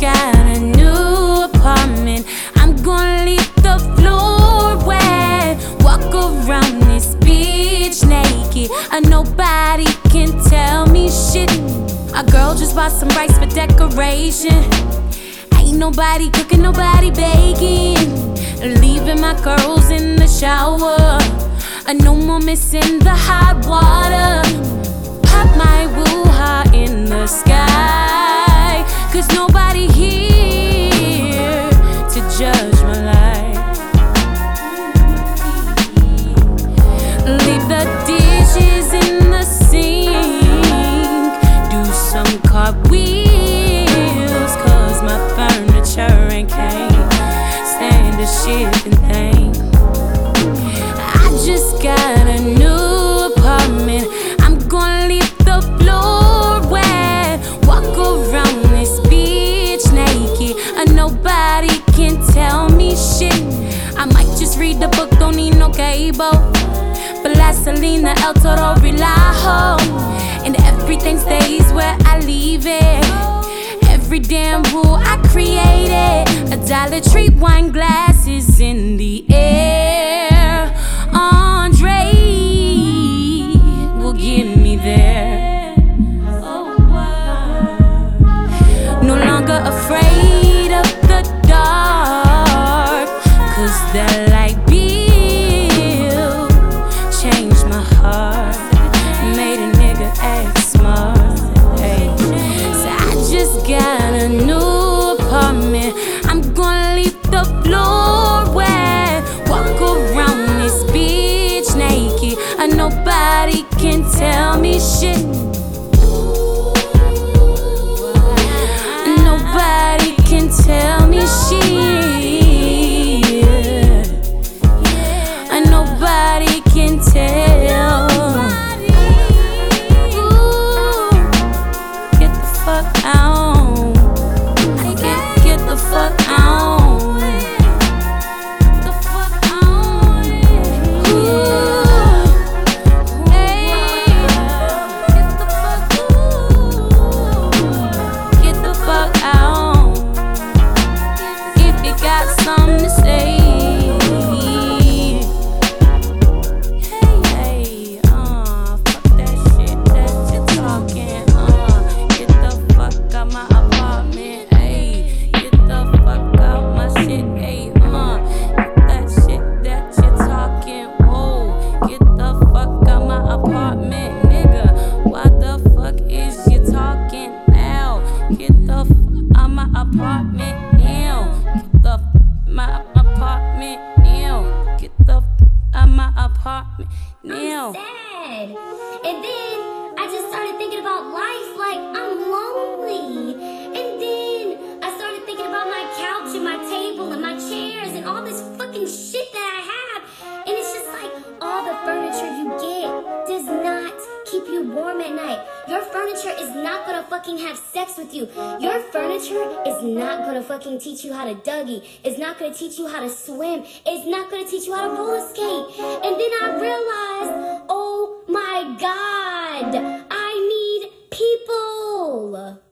got a new apartment. I'm gonna leave the floor wet. Walk around this bitch naked, and nobody can tell me shit. A girl just bought some rice for decoration. Ain't nobody cooking, nobody baking. Leaving my curls in the shower. No more missing the hot water. Pop my woo-ha in the sky, 'cause nobody here to judge my life. Leave the dishes in the sink. Do some cartwheels, 'cause my furniture ain't can't stand a shifting thing. I just got a new apartment. I'm gonna leave the floor wet. Walk around this bitch naked, and nobody can tell me shit. I might just read the book, don't need no cable. Vaseline, El Toro, Relajo, and everything stays where I leave it. Every damn rule I created. A Dollar Tree wine glasses in the air. Andre will get me there. No longer afraid of the dark, 'cause that light bill changed my heart, made a nigga act smart. Hey. So I just got a new apartment. I'm gonna leave the floor wet. Walk around this bitch naked, and nobody can tell me shit. Nobody can tell me shit. And nobody can tell. Ooh, get the fuck out. Get the fuck out. The fuck out. Ooh, hey, get the fuck. Get the fuck out. If you got something to say. Hey, fuck that shit that you're talking. Get the fuck out my apartment. Hey, get the fuck out my shit. Hey, that shit that you're talking. Whoa, get the fuck out my apartment, nigga. Why the fuck is you talking now? Get the fuck out my apartment now. Get the my apartment now. Get the out my apartment now. Sad. And then I just started thinking about life, like I'm lonely. And then I started thinking about my couch and my table and my chairs and all this fucking shit that I have. And it's just like all the furniture you get does not keep you warm at night. Your furniture is not gonna fucking have sex with you. Your furniture is not gonna fucking teach you how to Dougie. It's not gonna teach you how to swim. It's not gonna teach you how to roller skate. And then I realized, oh my God, I need people.